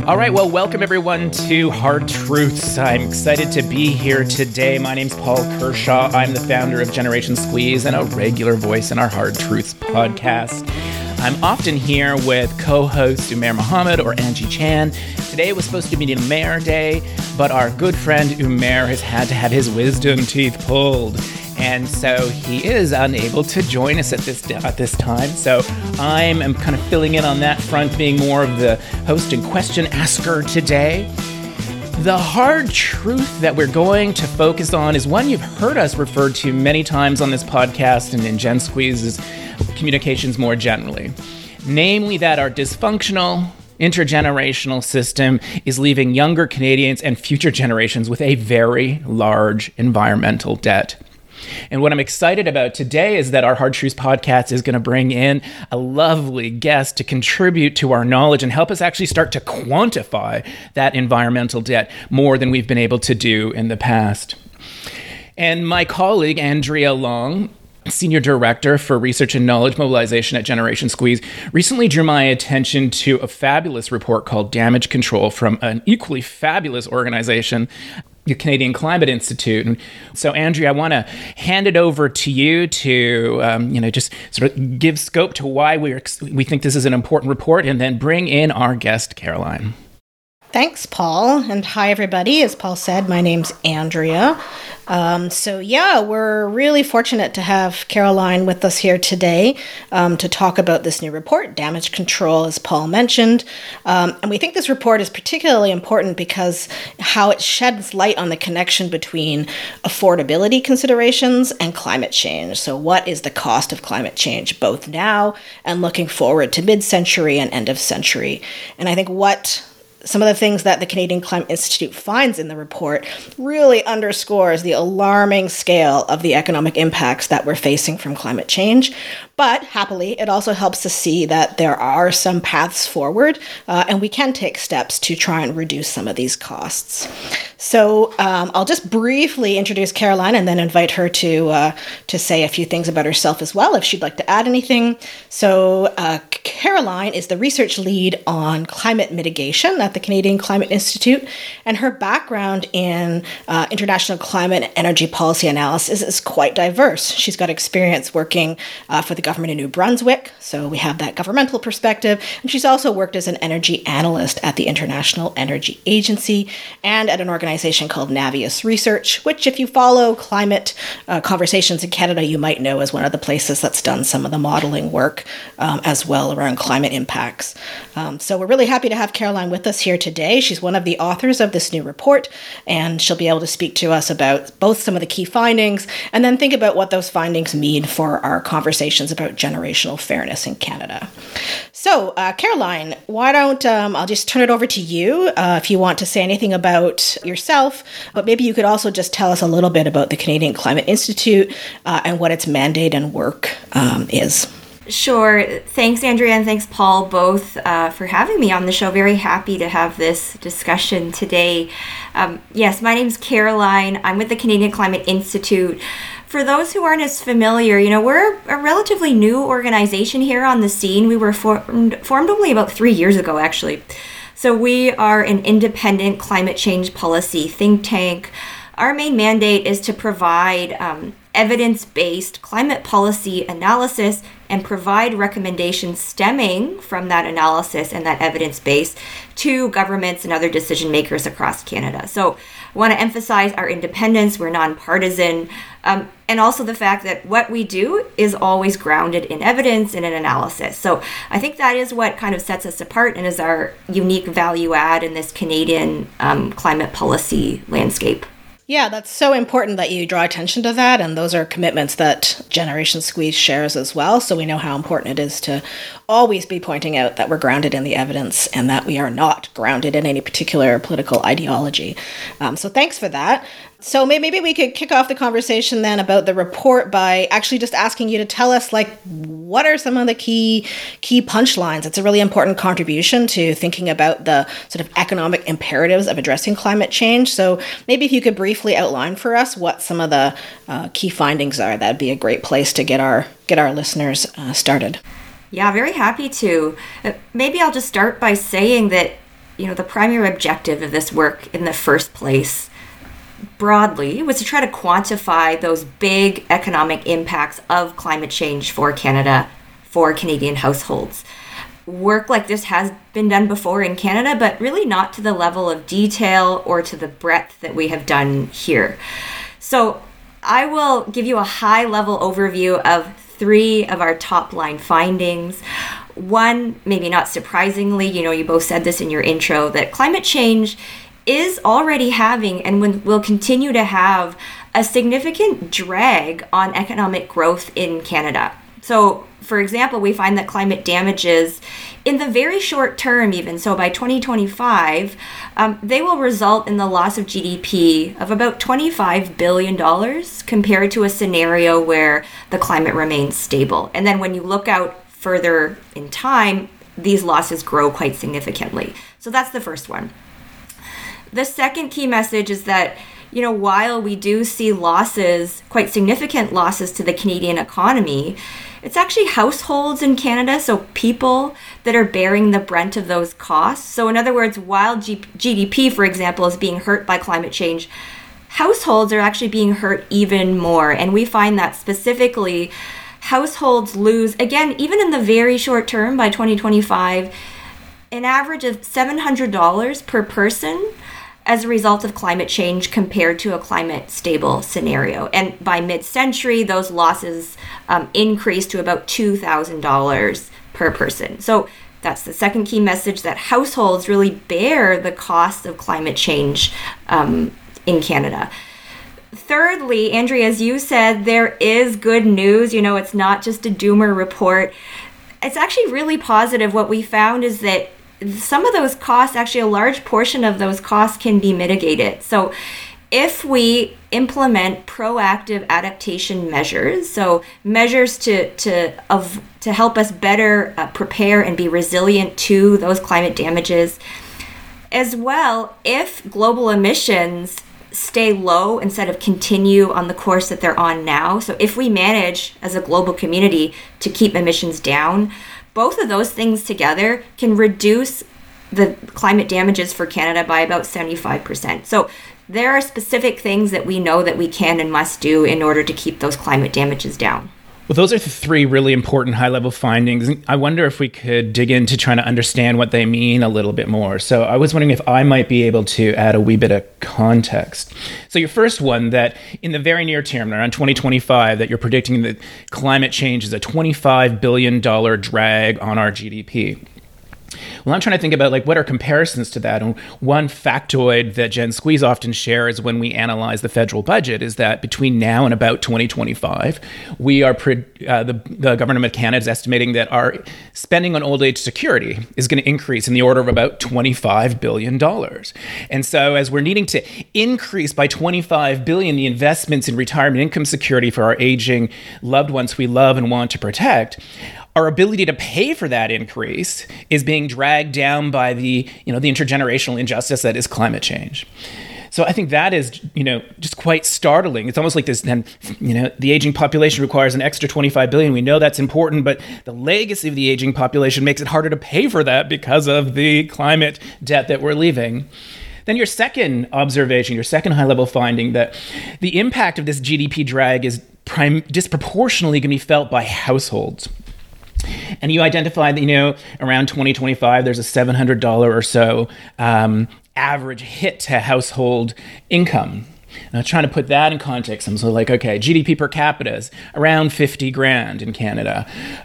All right, well, welcome everyone to Hard Truths. I'm excited to be here today. My name's Paul Kershaw. I'm the founder of Generation Squeeze and a regular voice in our Hard Truths podcast. I'm often here with co-host Umair Mohammed or Angie Chan. Today was supposed to be Umair Day, but our good friend Umair has had to have his wisdom teeth pulled. And so he is unable to join us at this time. So I'm kind of filling in on that front, being more of the host and question asker today. The hard truth that we're going to focus on is one you've heard us refer to many times on this podcast and in Gen Squeeze's communications more generally. Namely that our dysfunctional intergenerational system is leaving younger Canadians and future generations with a very large environmental debt. And what I'm excited about today is that our Hard Truths podcast is going to bring in a lovely guest to contribute to our knowledge and help us actually start to quantify that environmental debt more than we've been able to do in the past. And my colleague, Andrea Long, Senior Director for Research and Knowledge Mobilization at Generation Squeeze, recently drew my attention to a fabulous report called Damage Control from an equally fabulous organization, the Canadian Climate Institute. And so, Andrea, I want to hand it over to you to, just sort of give scope to why we think this is an important report, and then bring in our guest, Caroline. Thanks, Paul. And hi, everybody. As Paul said, my name's Andrea. We're really fortunate to have Caroline with us here today to talk about this new report, Damage Control, as Paul mentioned. And we think this report is particularly important because how it sheds light on the connection between affordability considerations and climate change. So what is the cost of climate change, both now and looking forward to mid-century and end of century? And I think some of the things that the Canadian Climate Institute finds in the report really underscores the alarming scale of the economic impacts that we're facing from climate change. But happily, it also helps to see that there are some paths forward, and we can take steps to try and reduce some of these costs. So I'll just briefly introduce Caroline and then invite her to say a few things about herself as well, if she'd like to add anything. So Caroline is the research lead on climate mitigation at the Canadian Climate Institute, and her background in international climate and energy policy analysis is quite diverse. She's got experience working for the government in New Brunswick, so we have that governmental perspective, and she's also worked as an energy analyst at the International Energy Agency and at an organization called Navius Research, which if you follow climate conversations in Canada, you might know as one of the places that's done some of the modeling work as well around climate impacts. So we're really happy to have Caroline with us here today. She's one of the authors of this new report, and she'll be able to speak to us about both some of the key findings and then think about what those findings mean for our conversations about generational fairness in Canada. So, Caroline, why don't I'll just turn it over to you if you want to say anything about yourself, but maybe you could also just tell us a little bit about the Canadian Climate Institute and what its mandate and work is. Sure. Thanks, Andrea, and thanks, Paul, both for having me on the show. Very happy to have this discussion today. Yes, my name's Caroline. I'm with the Canadian Climate Institute. For those who aren't as familiar, we're a relatively new organization here on the scene. We were formed only about 3 years ago, actually. So we are an independent climate change policy think tank. Our main mandate is to provide evidence-based climate policy analysis and provide recommendations stemming from that analysis and that evidence base to governments and other decision makers across Canada. So I want to emphasize our independence. We're nonpartisan, and also the fact that what we do is always grounded in evidence and in analysis. So I think that is what kind of sets us apart and is our unique value add in this Canadian climate policy landscape. Yeah, that's so important that you draw attention to that, and those are commitments that Generation Squeeze shares as well, so we know how important it is to always be pointing out that we're grounded in the evidence and that we are not grounded in any particular political ideology. So thanks for that. So maybe we could kick off the conversation then about the report by actually just asking you to tell us, what are some of the key punchlines? It's a really important contribution to thinking about the sort of economic imperatives of addressing climate change. So maybe if you could briefly outline for us what some of the key findings are, that'd be a great place to get our listeners started. Yeah, very happy to. Maybe I'll just start by saying that the primary objective of this work in the first place broadly was to try to quantify those big economic impacts of climate change for Canada, for Canadian households. Work like this has been done before in Canada, but really not to the level of detail or to the breadth that we have done here. So I will give you a high-level overview of 3 of our top-line findings. One, maybe not surprisingly, you both said this in your intro, that climate change is already having and will continue to have a significant drag on economic growth in Canada. So, for example, we find that climate damages in the very short term even, so by 2025, they will result in the loss of GDP of about $25 billion compared to a scenario where the climate remains stable. And then when you look out further in time, these losses grow quite significantly. So that's the first one. The second key message is that while we do see losses, quite significant losses to the Canadian economy, it's actually households in Canada, so people that are bearing the brunt of those costs. So in other words, while GDP, for example, is being hurt by climate change, households are actually being hurt even more. And we find that specifically households lose, again, even in the very short term by 2025, an average of $700 per person as a result of climate change compared to a climate stable scenario. And by mid-century, those losses increase to about $2,000 per person. So that's the second key message, that households really bear the cost of climate change in Canada. Thirdly, Andrea, as you said, there is good news. It's not just a doomer report. It's actually really positive. What we found is that some of those costs, actually a large portion of those costs, can be mitigated. So if we implement proactive adaptation measures, so measures to help us better prepare and be resilient to those climate damages, as well, if global emissions stay low instead of continue on the course that they're on now, so if we manage as a global community to keep emissions down, both of those things together can reduce the climate damages for Canada by about 75%. So there are specific things that we know that we can and must do in order to keep those climate damages down. Well, those are the 3 really important high-level findings. I wonder if we could dig into trying to understand what they mean a little bit more. So I was wondering if I might be able to add a wee bit of context. So your first one, that in the very near term, around 2025, that you're predicting that climate change is a $25 billion drag on our GDP. Well, I'm trying to think about what are comparisons to that. And one factoid that Gen Squeeze often shares when we analyze the federal budget is that between now and about 2025, we are the government of Canada is estimating that our spending on old age security is going to increase in the order of about $25 billion. And so as we're needing to increase by $25 billion the investments in retirement income security for our aging loved ones we love and want to protect, our ability to pay for that increase is being dragged down by the intergenerational injustice that is climate change. So I think that is, just quite startling. It's almost like this, then, the aging population requires an extra $25 billion. We know that's important, but the legacy of the aging population makes it harder to pay for that because of the climate debt that we're leaving. Then your second observation, your second high-level finding, that the impact of this GDP drag is disproportionately going to be felt by households. And you identified that, around 2025, there's a $700 or so average hit to household income. Now, trying to put that in context, I'm sort of okay, GDP per capita is around 50 grand in Canada.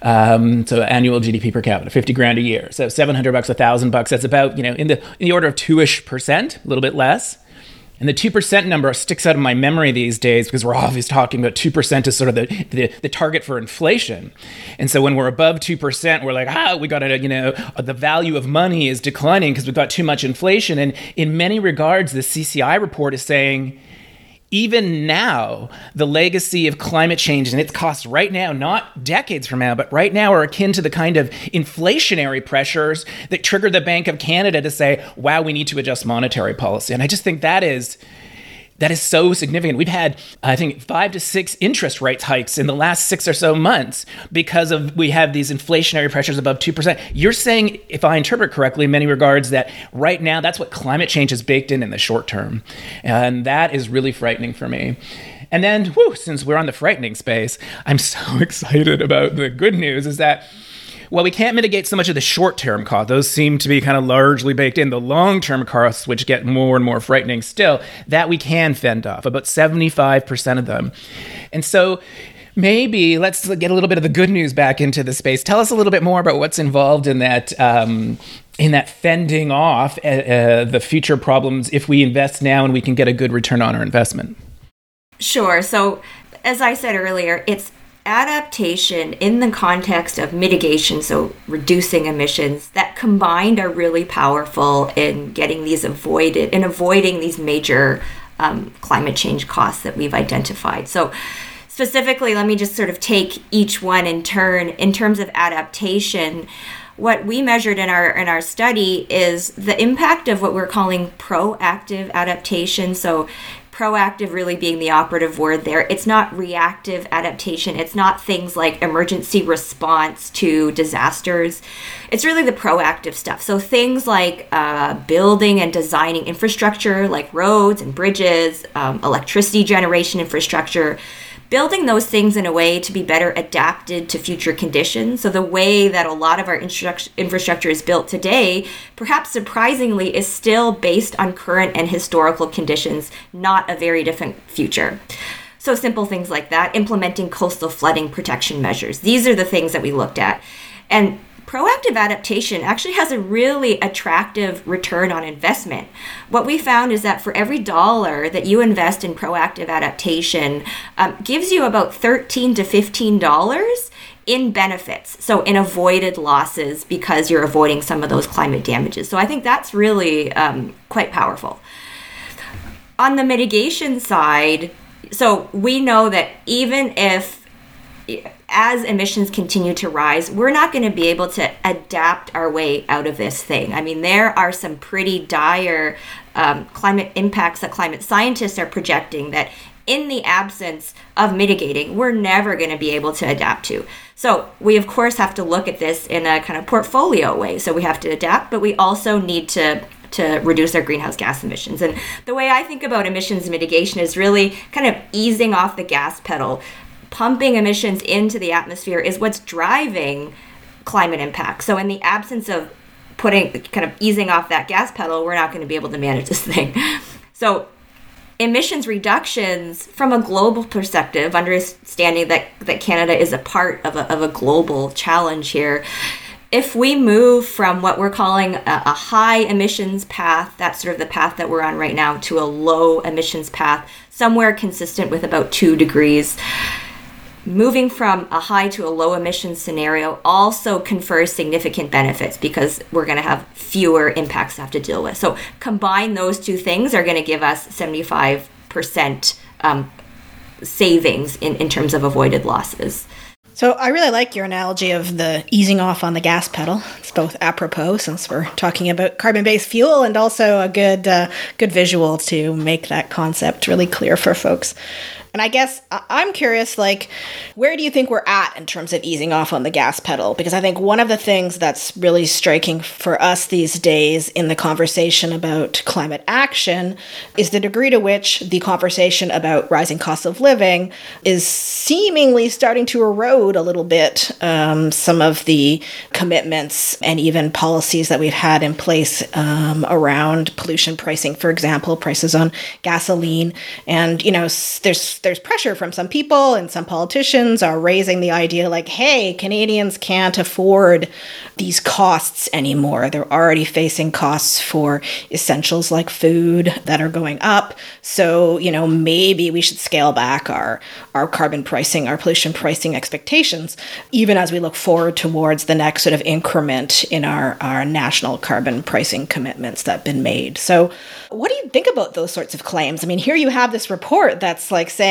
So annual GDP per capita, 50 grand a year. So $700, $1,000, that's about, in the order of 2-ish%, a little bit less. And the 2% number sticks out of my memory these days because we're always talking about 2% as sort of the target for inflation. And so when we're above 2%, we're like, we got to, the value of money is declining because we've got too much inflation. And in many regards, the CCI report is saying, even now, the legacy of climate change and its costs right now, not decades from now, but right now are akin to the kind of inflationary pressures that trigger the Bank of Canada to say, wow, we need to adjust monetary policy. And I just think that is That is so significant. We've had, I think, 5 to 6 interest rate hikes in the last 6 or so months because we have these inflationary pressures above 2%. You're saying, if I interpret correctly, in many regards, that right now that's what climate change is baked in the short term. And that is really frightening for me. And then, since we're on the frightening space, I'm so excited about the good news is that, well, we can't mitigate so much of the short-term costs. Those seem to be kind of largely baked in. The long-term costs, which get more and more frightening still, that we can fend off, about 75% of them. And so maybe let's get a little bit of the good news back into the space. Tell us a little bit more about what's involved in that fending off the future problems if we invest now and we can get a good return on our investment. Sure. So as I said earlier, it's adaptation in the context of mitigation, so reducing emissions, that combined are really powerful in getting these avoiding these major climate change costs that we've identified. So specifically, let me just sort of take each one in turn. In terms of adaptation, what we measured in our study is the impact of what we're calling proactive adaptation. So proactive really being the operative word there. It's not reactive adaptation. It's not things like emergency response to disasters. It's really the proactive stuff. So things like building and designing infrastructure like roads and bridges, electricity generation infrastructure, building those things in a way to be better adapted to future conditions. So the way that a lot of our infrastructure is built today, perhaps surprisingly, is still based on current and historical conditions, not a very different future. So simple things like that, implementing coastal flooding protection measures. These are the things that we looked at. And proactive adaptation actually has a really attractive return on investment. What we found is that for every dollar that you invest in proactive adaptation, gives you about $13 to $15 in benefits, so in avoided losses because you're avoiding some of those climate damages. So I think that's really quite powerful. On the mitigation side, so we know that even if as emissions continue to rise, we're not going to be able to adapt our way out of this thing. I mean, there are some pretty dire climate impacts that climate scientists are projecting that in the absence of mitigating, we're never going to be able to adapt to. So we, of course, have to look at this in a kind of portfolio way. So we have to adapt, but we also need to reduce our greenhouse gas emissions. And the way I think about emissions mitigation is really kind of easing off the gas pedal. Pumping emissions into the atmosphere is what's driving climate impact. So in the absence of easing off that gas pedal, we're not going to be able to manage this thing. So emissions reductions from a global perspective, understanding that Canada is a part of a global challenge here. If we move from what we're calling a high emissions path, that's sort of the path that we're on right now, to a low emissions path, somewhere consistent with about 2 degrees, moving from a high to a low emission scenario also confers significant benefits because we're going to have fewer impacts to have to deal with. So combine those two things are going to give us 75% savings in terms of avoided losses. So I really like your analogy of the easing off on the gas pedal. It's both apropos since we're talking about carbon-based fuel and also a good visual to make that concept really clear for folks. And I guess I'm curious, where do you think we're at in terms of easing off on the gas pedal? Because I think one of the things that's really striking for us these days in the conversation about climate action is the degree to which the conversation about rising costs of living is seemingly starting to erode a little bit some of the commitments and even policies that we've had in place around pollution pricing, for example, prices on gasoline. And, there's pressure from some people, and some politicians are raising the idea hey, Canadians can't afford these costs anymore. They're already facing costs for essentials like food that are going up. So, maybe we should scale back our carbon pricing, our pollution pricing expectations, even as we look forward towards the next sort of increment in our national carbon pricing commitments that have been made. So what do you think about those sorts of claims? I mean, here you have this report that's saying,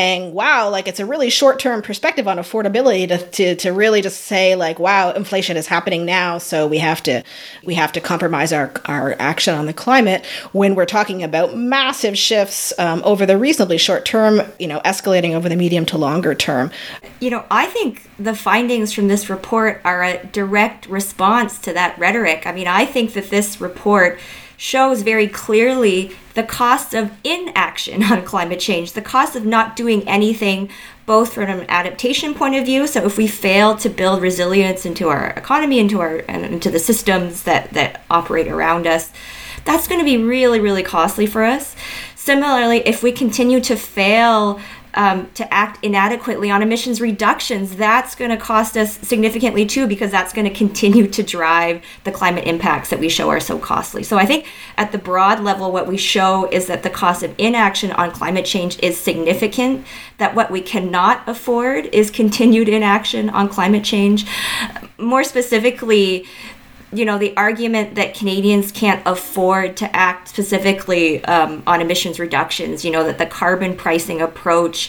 saying, wow, like it's a really short-term perspective on affordability to really just say like, wow, inflation is happening now, so we have to compromise our action on the climate, when we're talking about massive shifts over the reasonably short term, escalating over the medium to longer term. I think the findings from this report are a direct response to that rhetoric. I mean, I think that this report shows very clearly the cost of inaction on climate change, the cost of not doing anything, both from an adaptation point of view. So if we fail to build resilience into our economy, into the systems that operate around us, that's going to be really, really costly for us. Similarly, if we continue to fail to act inadequately on emissions reductions, that's going to cost us significantly too, because that's going to continue to drive the climate impacts that we show are so costly. So I think at the broad level, what we show is that the cost of inaction on climate change is significant, that what we cannot afford is continued inaction on climate change. More specifically, the argument that Canadians can't afford to act specifically on emissions reductions, that the carbon pricing approach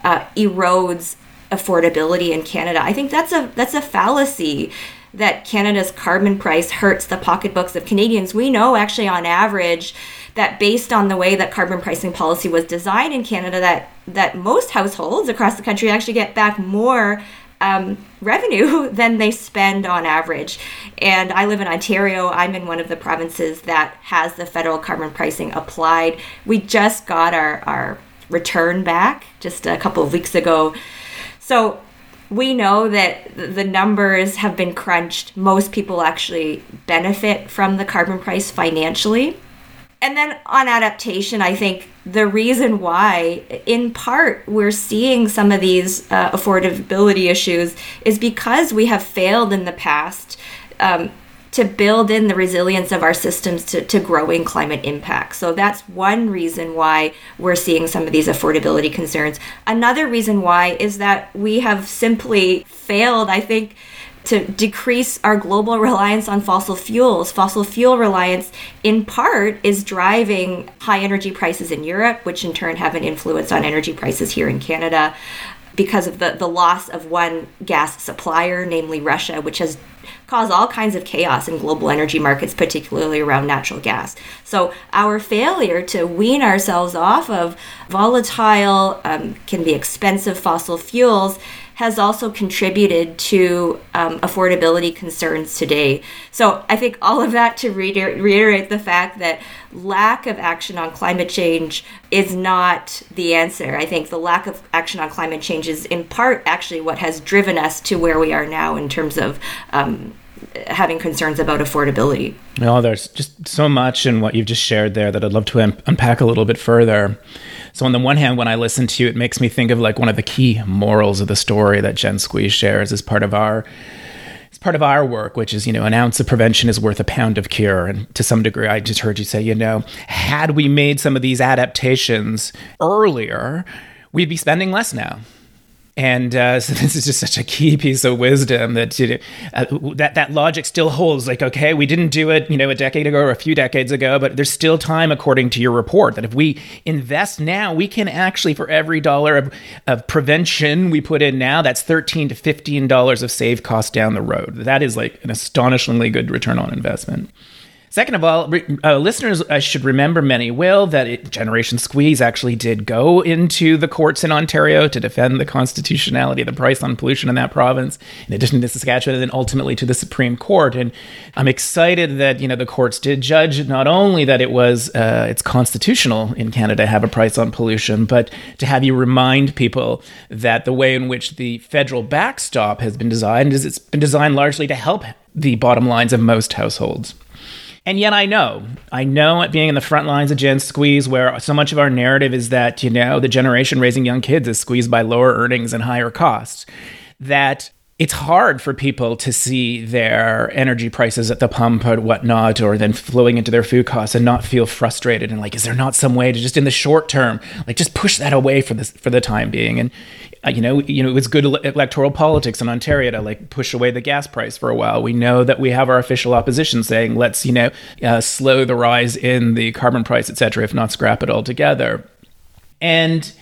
erodes affordability in Canada. I think that's a fallacy, that Canada's carbon price hurts the pocketbooks of Canadians. We know actually on average that based on the way that carbon pricing policy was designed in Canada, that most households across the country actually get back more revenue than they spend on average. And I live in Ontario. I'm in one of the provinces that has the federal carbon pricing applied. We just got our return back just a couple of weeks ago. So we know that the numbers have been crunched. Most people actually benefit from the carbon price financially. And then on adaptation, I think the reason why, in part, we're seeing some of these affordability issues is because we have failed in the past to build in the resilience of our systems to growing climate impacts. So that's one reason why we're seeing some of these affordability concerns. Another reason why is that we have simply failed, I think, to decrease our global reliance on fossil fuels. Fossil fuel reliance, in part, is driving high energy prices in Europe, which in turn have an influence on energy prices here in Canada because of the loss of one gas supplier, namely Russia, which has caused all kinds of chaos in global energy markets, particularly around natural gas. So our failure to wean ourselves off of volatile, can be expensive fossil fuels has also contributed to affordability concerns today. So I think all of that to reiterate the fact that lack of action on climate change is not the answer. I think the lack of action on climate change is in part actually what has driven us to where we are now in terms of having concerns about affordability. Well, there's just so much in what you've just shared there that I'd love to unpack a little bit further. So on the one hand, when I listen to you, it makes me think of like one of the key morals of the story that Gen Squeeze shares as part of our work, which is, an ounce of prevention is worth a pound of cure. And to some degree, I just heard you say, had we made some of these adaptations earlier, we'd be spending less now. And so this is just such a key piece of wisdom that that logic still holds. Like, okay, we didn't do it, a decade ago or a few decades ago, but there's still time, according to your report, that if we invest now, we can actually, for every dollar of prevention we put in now, that's $13 to $15 of save cost down the road. That is like an astonishingly good return on investment. Second of all, listeners should remember, many will, that Generation Squeeze actually did go into the courts in Ontario to defend the constitutionality of the price on pollution in that province, in addition to Saskatchewan, and then ultimately to the Supreme Court. And I'm excited that, the courts did judge not only that it's constitutional in Canada to have a price on pollution, but to have you remind people that the way in which the federal backstop has been designed is it's been designed largely to help the bottom lines of most households. And yet I know at being in the front lines of Gen Squeeze, where so much of our narrative is that, the generation raising young kids is squeezed by lower earnings and higher costs, that it's hard for people to see their energy prices at the pump or whatnot, or then flowing into their food costs and not feel frustrated. And like, is there not some way to just in the short term, like just push that away for the time being? And it was good electoral politics in Ontario to like push away the gas price for a while. We know that we have our official opposition saying, let's, slow the rise in the carbon price, et cetera, if not scrap it altogether. And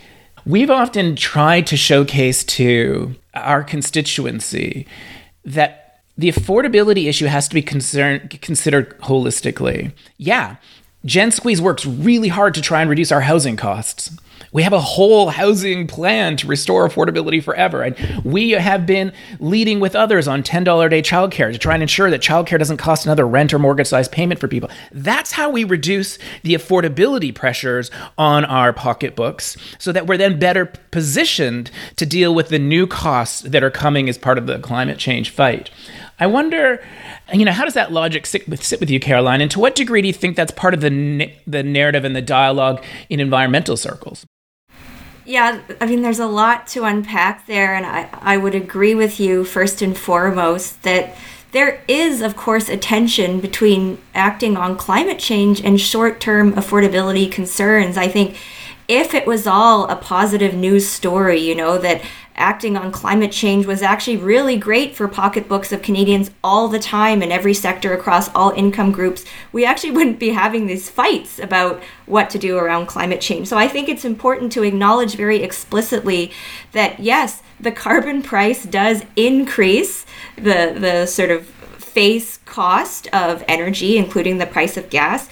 We've often tried to showcase to our constituency that the affordability issue has to be considered holistically. Yeah, Gen Squeeze works really hard to try and reduce our housing costs. We have a whole housing plan to restore affordability forever. And we have been leading with others on $10 a day childcare to try and ensure that childcare doesn't cost another rent or mortgage-sized payment for people. That's how we reduce the affordability pressures on our pocketbooks so that we're then better positioned to deal with the new costs that are coming as part of the climate change fight. I wonder, how does that logic sit with you, Caroline? And to what degree do you think that's part of the narrative and the dialogue in environmental circles? Yeah, there's a lot to unpack there, and I would agree with you first and foremost that there is, of course, a tension between acting on climate change and short-term affordability concerns. I think if it was all a positive news story, that acting on climate change was actually really great for pocketbooks of Canadians all the time in every sector across all income groups, we actually wouldn't be having these fights about what to do around climate change. So I think it's important to acknowledge very explicitly that, yes, the carbon price does increase the sort of face cost of energy, including the price of gas.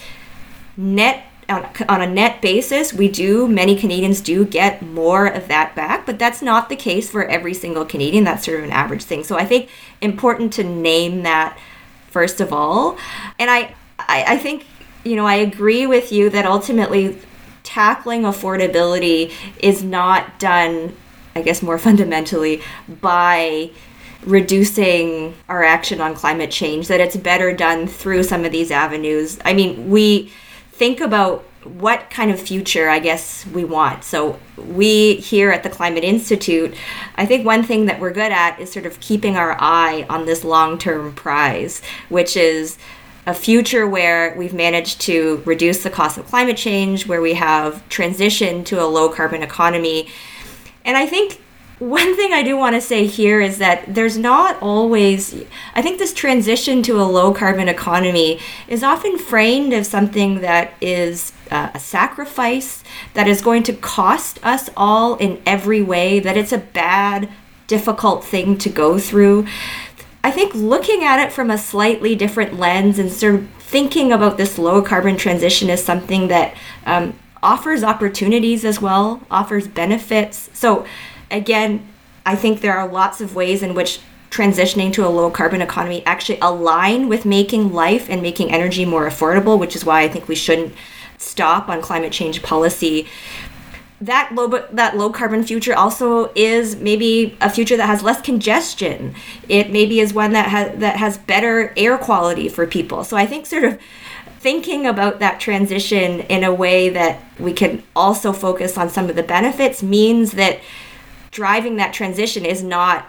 On a net basis, many Canadians do get more of that back, but that's not the case for every single Canadian. That's sort of an average thing. So I think important to name that first of all. And I think, I agree with you that ultimately tackling affordability is not done, I guess more fundamentally, by reducing our action on climate change, that it's better done through some of these avenues. We think about what kind of future, I guess, we want. So we here at the Climate Institute, I think one thing that we're good at is sort of keeping our eye on this long-term prize, which is a future where we've managed to reduce the cost of climate change, where we have transitioned to a low-carbon economy. And I think one thing I do want to say here is that there's not always, I think this transition to a low carbon economy is often framed as something that is a sacrifice, that is going to cost us all in every way, that it's a bad, difficult thing to go through. I think looking at it from a slightly different lens and sort of thinking about this low carbon transition as something that offers opportunities as well, offers benefits. So again, I think there are lots of ways in which transitioning to a low carbon economy actually align with making life and making energy more affordable, which is why I think we shouldn't stop on climate change policy. That low carbon future also is maybe a future that has less congestion. It maybe is one that has better air quality for people. So I think sort of thinking about that transition in a way that we can also focus on some of the benefits means that driving that transition is not,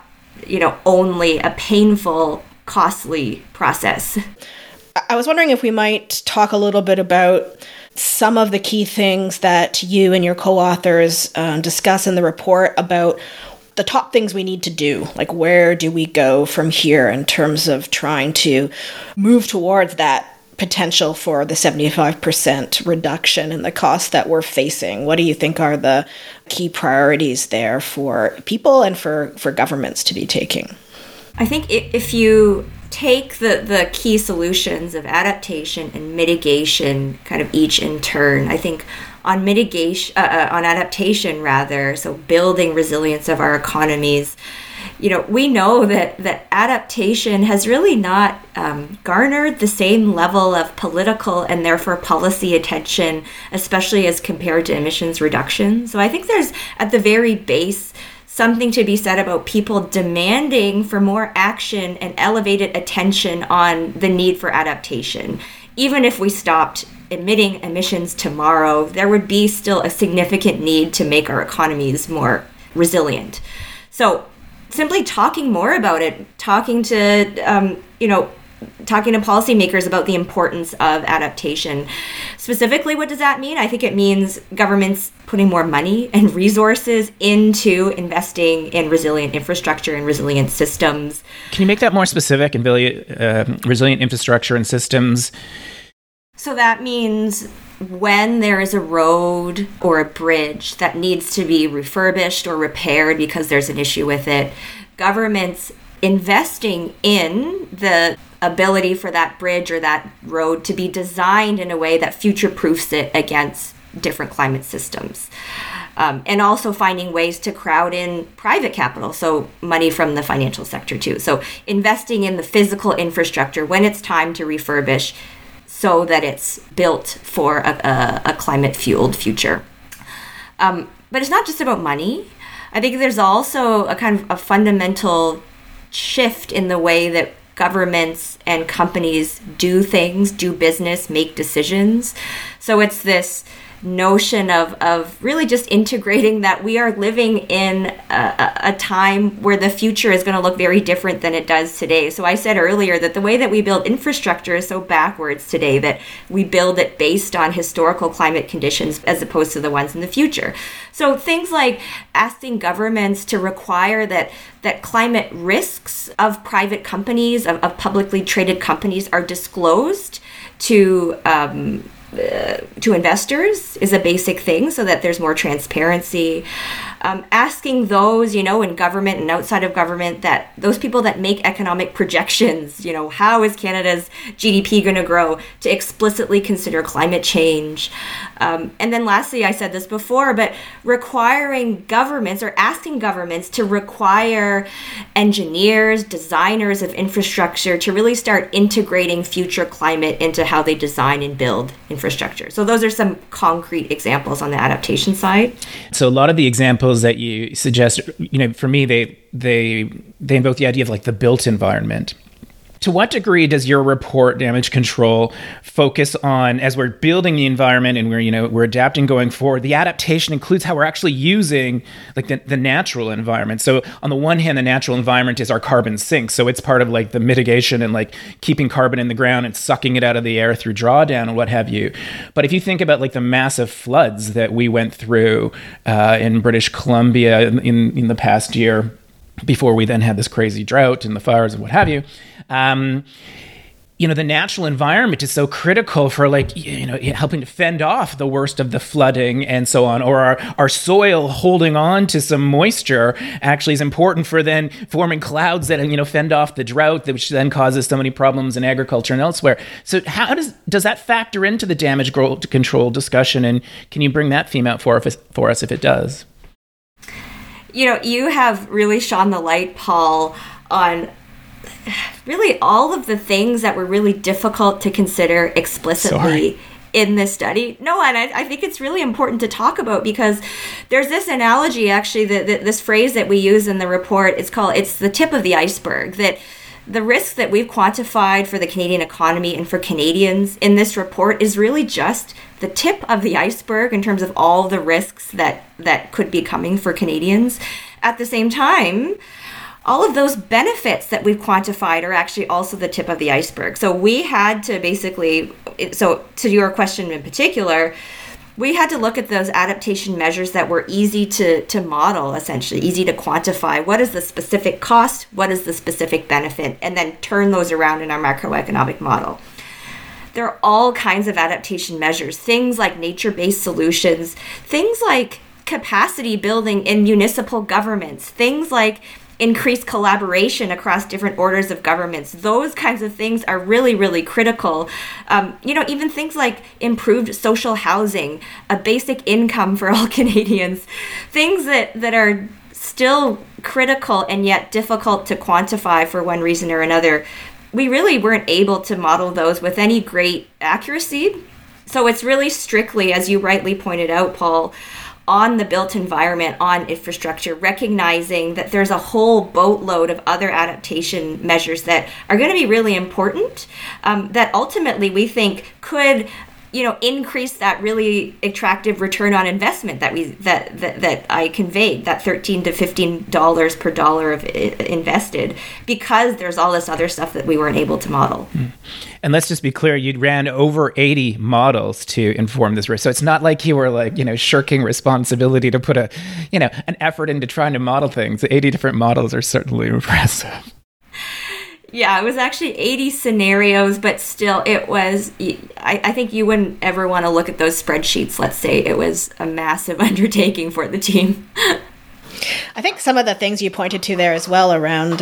only a painful, costly process. I was wondering if we might talk a little bit about some of the key things that you and your co-authors discuss in the report about the top things we need to do. Like, where do we go from here in terms of trying to move towards that potential for the 75% reduction in the cost that we're facing? What do you think are the key priorities there for people and for governments to be taking? I think if you take the key solutions of adaptation and mitigation kind of each in turn, I think on adaptation rather, so building resilience of our economies, we know that adaptation has really not garnered the same level of political and therefore policy attention, especially as compared to emissions reduction. So I think there's, at the very base, something to be said about people demanding for more action and elevated attention on the need for adaptation. Even if we stopped emitting emissions tomorrow, there would be still a significant need to make our economies more resilient. So simply talking more about it, talking to policymakers about the importance of adaptation. Specifically, what does that mean? I think it means governments putting more money and resources into investing in resilient infrastructure and resilient systems. Can you make that more specific, in resilient infrastructure and systems? So that means when there is a road or a bridge that needs to be refurbished or repaired because there's an issue with it, governments investing in the ability for that bridge or that road to be designed in a way that future-proofs it against different climate systems. And also finding ways to crowd in private capital, so money from the financial sector too. So investing in the physical infrastructure when it's time to refurbish so that it's built for a climate-fueled future. But it's not just about money. I think there's also a kind of a fundamental shift in the way that governments and companies do things, do business, make decisions. So it's this notion of really just integrating that we are living in a time where the future is going to look very different than it does today. So I said earlier that the way that we build infrastructure is so backwards today, that we build it based on historical climate conditions as opposed to the ones in the future. So things like asking governments to require that climate risks of private companies, of publicly traded companies, are disclosed to investors is a basic thing, so that there's more transparency. Asking those, in government and outside of government, that those people that make economic projections, how is Canada's GDP going to grow, to explicitly consider climate change. And then lastly, I said this before, but requiring governments or asking governments to require engineers, designers of infrastructure to really start integrating future climate into how they design and build infrastructure. So those are some concrete examples on the adaptation side. So a lot of the examples that you suggest, for me, they invoke the idea of like the built environment. To what degree does your report, Damage Control, focus on, as we're building the environment and we're adapting going forward, the adaptation includes how we're actually using like the natural environment? So on the one hand, the natural environment is our carbon sink. So it's part of like the mitigation and like keeping carbon in the ground and sucking it out of the air through drawdown and what have you. But if you think about like the massive floods that we went through in British Columbia in the past year, before we then had this crazy drought and the fires and what have you, the natural environment is so critical for helping to fend off the worst of the flooding and so on, or our soil holding on to some moisture actually is important for then forming clouds that, fend off the drought, which then causes so many problems in agriculture and elsewhere. So how does that factor into the damage control discussion? And can you bring that theme out for us if it does? You have really shone the light, Paul, on really all of the things that were really difficult to consider explicitly in this study. No, and I think it's really important to talk about, because there's this analogy, actually, this phrase that we use in the report, it's the tip of the iceberg, that the risks that we've quantified for the Canadian economy and for Canadians in this report is really just the tip of the iceberg in terms of all the risks that could be coming for Canadians. At the same time, all of those benefits that we've quantified are actually also the tip of the iceberg. So we had to to your question in particular, we had to look at those adaptation measures that were easy to model, essentially, easy to quantify. What is the specific cost? What is the specific benefit? And then turn those around in our macroeconomic model. There are all kinds of adaptation measures, things like nature-based solutions, things like capacity building in municipal governments, things like increased collaboration across different orders of governments. Those kinds of things are really, really critical. Even things like improved social housing, a basic income for all Canadians, things that are still critical and yet difficult to quantify for one reason or another. We really weren't able to model those with any great accuracy. So it's really strictly, as you rightly pointed out, Paul, on the built environment, on infrastructure, recognizing that there's a whole boatload of other adaptation measures that are going to be really important, that ultimately we think could increase that really attractive return on investment that I conveyed, that $13 to $15 per dollar of invested, because there's all this other stuff that we weren't able to model. And let's just be clear, you'd ran over 80 models to inform this risk. So it's not like you were shirking responsibility to put an effort into trying to model things. 80 different models are certainly impressive. Yeah, it was actually 80 scenarios, but still it was, I think you wouldn't ever want to look at those spreadsheets, let's say. It was a massive undertaking for the team. I think some of the things you pointed to there as well around,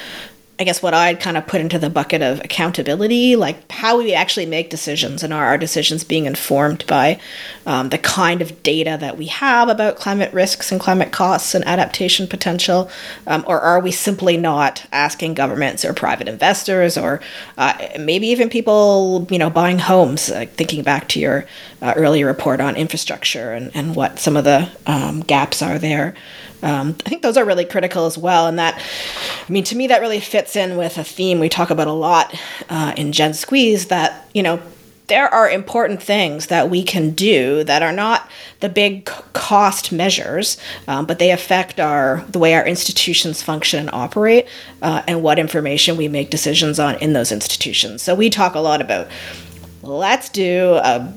I guess what I'd kind of put into the bucket of accountability, like how we actually make decisions, and are our decisions being informed by the kind of data that we have about climate risks and climate costs and adaptation potential, or are we simply not asking governments or private investors or maybe even people, buying homes, thinking back to your earlier report on infrastructure and what some of the gaps are there. I think those are really critical as well. And that, to me, that really fits in with a theme we talk about a lot in Gen Squeeze, that, there are important things that we can do that are not the big cost measures, but they affect the way our institutions function and operate, and what information we make decisions on in those institutions. So we talk a lot about, let's do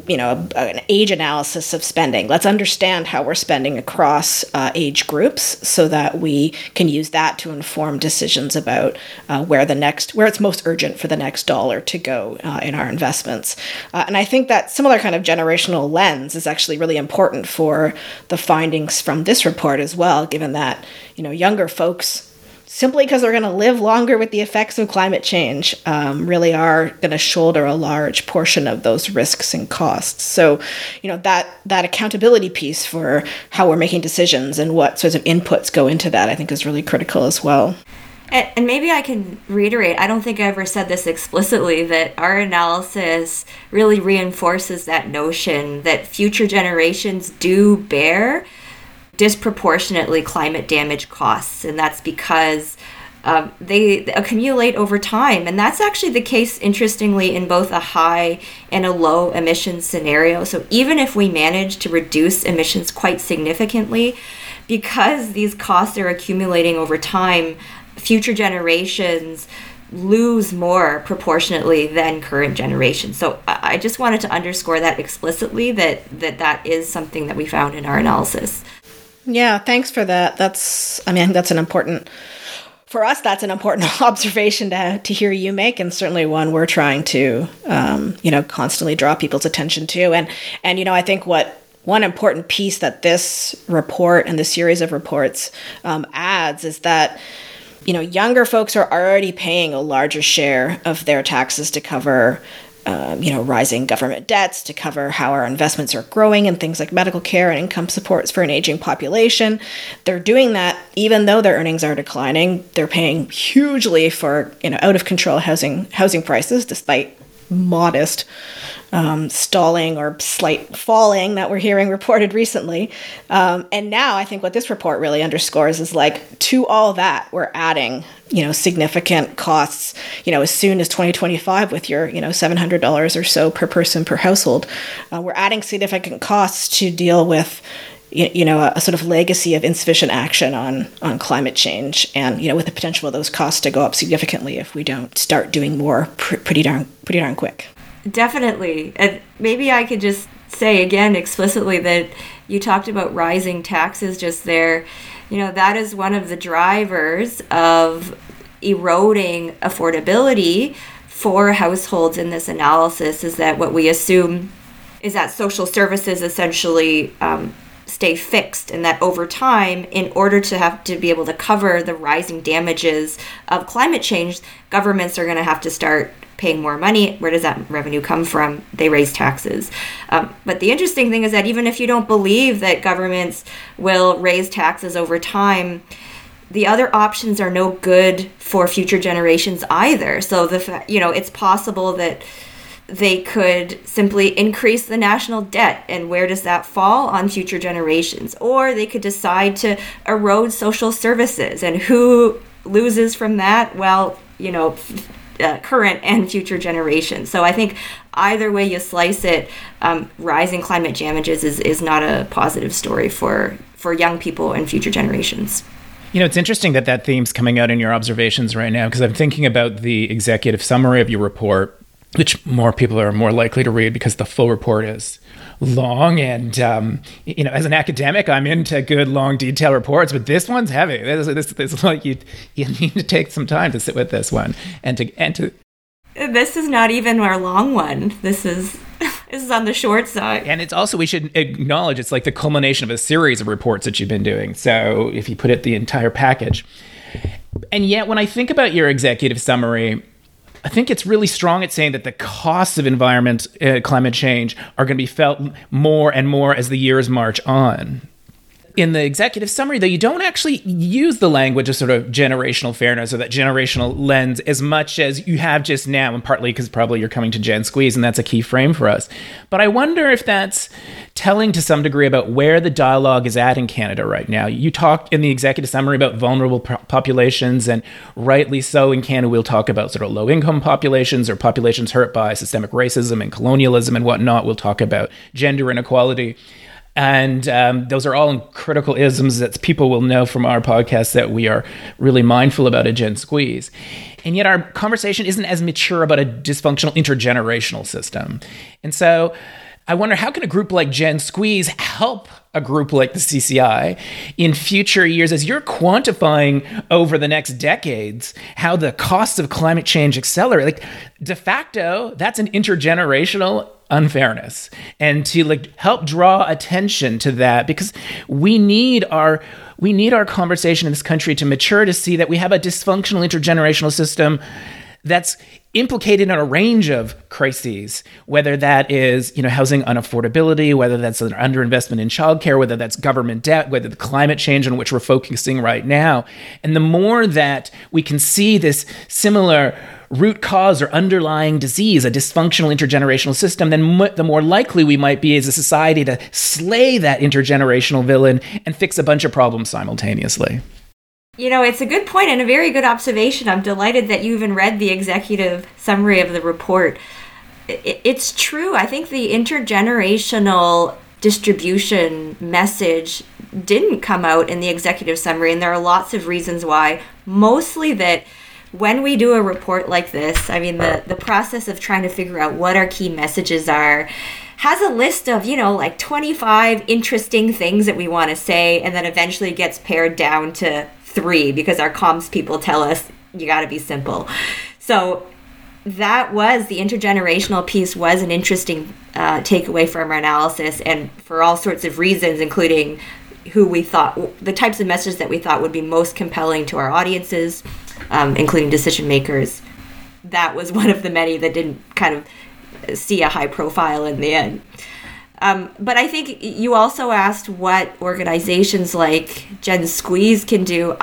an age analysis of spending. Let's understand how we're spending across age groups so that we can use that to inform decisions about where it's most urgent for the next dollar to go in our investments. And I think that similar kind of generational lens is actually really important for the findings from this report as well, given that, younger folks, simply because they're going to live longer with the effects of climate change, really are going to shoulder a large portion of those risks and costs. So, that accountability piece for how we're making decisions and what sorts of inputs go into that, I think is really critical as well. And maybe I can reiterate, I don't think I ever said this explicitly, that our analysis really reinforces that notion that future generations do bear disproportionately climate damage costs, and that's because they accumulate over time. And that's actually the case, interestingly, in both a high and a low emissions scenario. So even if we manage to reduce emissions quite significantly, because these costs are accumulating over time, future generations lose more proportionately than current generations. So I just wanted to underscore that explicitly, that is something that we found in our analysis. Yeah, thanks for that. That's an important, for us, that's an important observation to hear you make, and certainly one we're trying to, constantly draw people's attention to. And I think one important piece that this report and the series of reports adds is that, younger folks are already paying a larger share of their taxes to cover rising government debts, to cover how our investments are growing in things like medical care and income supports for an aging population. They're doing that even though their earnings are declining. They're paying hugely for out of control housing prices, despite modest stalling or slight falling that we're hearing reported recently. And now I think what this report really underscores is, to all that, we're adding, significant costs, as soon as 2025 with your, $700 or so per person per household. We're adding significant costs to deal with a sort of legacy of insufficient action on climate change, and with the potential of those costs to go up significantly if we don't start doing more pretty darn quick. Definitely. And maybe I could just say again explicitly that you talked about rising taxes just there. That is one of the drivers of eroding affordability for households in this analysis, is that what we assume is that social services essentially stay fixed, and that over time, in order to be able to cover the rising damages of climate change, governments are going to have to start paying more money. Where does that revenue come from? They raise taxes. But the interesting thing is that even if you don't believe that governments will raise taxes over time, the other options are no good for future generations either. So it's possible that they could simply increase the national debt, and where does that fall? On future generations. Or they could decide to erode social services, and who loses from that? Well, current and future generations. So I think either way you slice it, rising climate damages is not a positive story for young people and future generations. It's interesting that theme's coming out in your observations right now, because I'm thinking about the executive summary of your report, which more people are more likely to read because the full report is long, and as an academic, I'm into good, long, detailed reports, but this one's heavy. This is like you need to take some time to sit with this one, and to. This is not even our long one. This is on the short side. And it's also, we should acknowledge, it's like the culmination of a series of reports that you've been doing. So if you put it the entire package. And yet, when I think about your executive summary, I think it's really strong at saying that the costs of climate change are going to be felt more and more as the years march on. In the executive summary, though, you don't actually use the language of sort of generational fairness or that generational lens as much as you have just now, and partly because probably you're coming to Gen Squeeze, and that's a key frame for us. But I wonder if that's telling to some degree about where the dialogue is at in Canada right now. You talk in the executive summary about vulnerable populations, and rightly so in Canada, we'll talk about sort of low-income populations or populations hurt by systemic racism and colonialism and whatnot. We'll talk about gender inequality. And those are all critical isms that people will know from our podcast that we are really mindful about at Gen Squeeze. And yet our conversation isn't as mature about a dysfunctional intergenerational system. And so I wonder, how can a group like Gen Squeeze help a group like the CCI in future years as you're quantifying over the next decades how the costs of climate change accelerate? Like, de facto, that's an intergenerational unfairness, and to help draw attention to that, because we need our conversation in this country to mature to see that we have a dysfunctional intergenerational system that's implicated in a range of crises, whether that is, housing unaffordability, whether that's an underinvestment in childcare, whether that's government debt, whether the climate change on which we're focusing right now. And the more that we can see this similar root cause or underlying disease, a dysfunctional intergenerational system, then the more likely we might be as a society to slay that intergenerational villain and fix a bunch of problems simultaneously. It's a good point and a very good observation. I'm delighted that you even read the executive summary of the report. It's true. I think the intergenerational distribution message didn't come out in the executive summary, and there are lots of reasons why. Mostly that when we do a report like this, the process of trying to figure out what our key messages are has a list of, 25 interesting things that we want to say, and then eventually gets pared down to 3 because our comms people tell us you got to be simple. So that was the intergenerational piece was an interesting takeaway from our analysis, and for all sorts of reasons, including who we thought, the types of messages that we thought would be most compelling to our audiences, including decision makers. That was one of the many that didn't kind of see a high profile in the end. But I think you also asked what organizations like Gen Squeeze can do.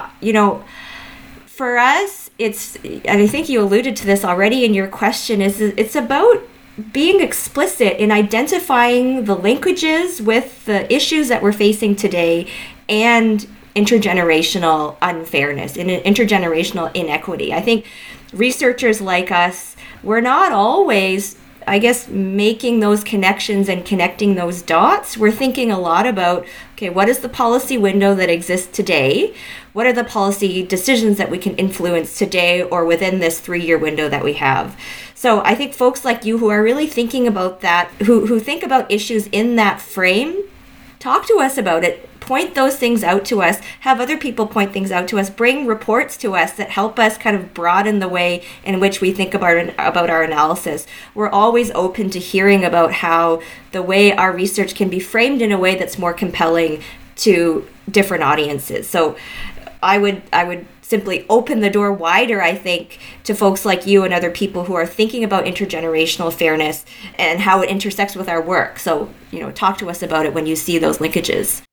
For us, and I think you alluded to this already in your question, it's about being explicit in identifying the linkages with the issues that we're facing today and intergenerational unfairness and intergenerational inequity. I think researchers like us, we're not always, making those connections and connecting those dots. We're thinking a lot about, okay, what is the policy window that exists today? What are the policy decisions that we can influence today or within this 3-year window that we have? So I think folks like you who are really thinking about that, who think about issues in that frame, talk to us about it. Point those things out to us, have other people point things out to us, bring reports to us that help us kind of broaden the way in which we think about our analysis. We're always open to hearing about how the way our research can be framed in a way that's more compelling to different audiences. So I would simply open the door wider, I think, to folks like you and other people who are thinking about intergenerational fairness and how it intersects with our work. So, talk to us about it when you see those linkages.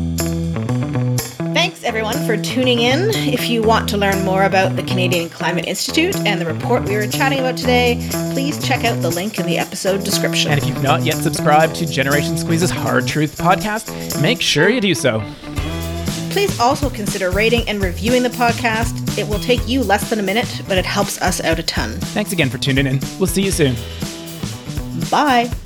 Thanks, everyone, for tuning in. If you want to learn more about the Canadian Climate Institute and the report we were chatting about today, please check out the link in the episode description. And if you've not yet subscribed to Generation Squeeze's Hard Truth podcast, make sure you do so. Please also consider rating and reviewing the podcast. It will take you less than a minute, but it helps us out a ton. Thanks again for tuning in. We'll see you soon. Bye.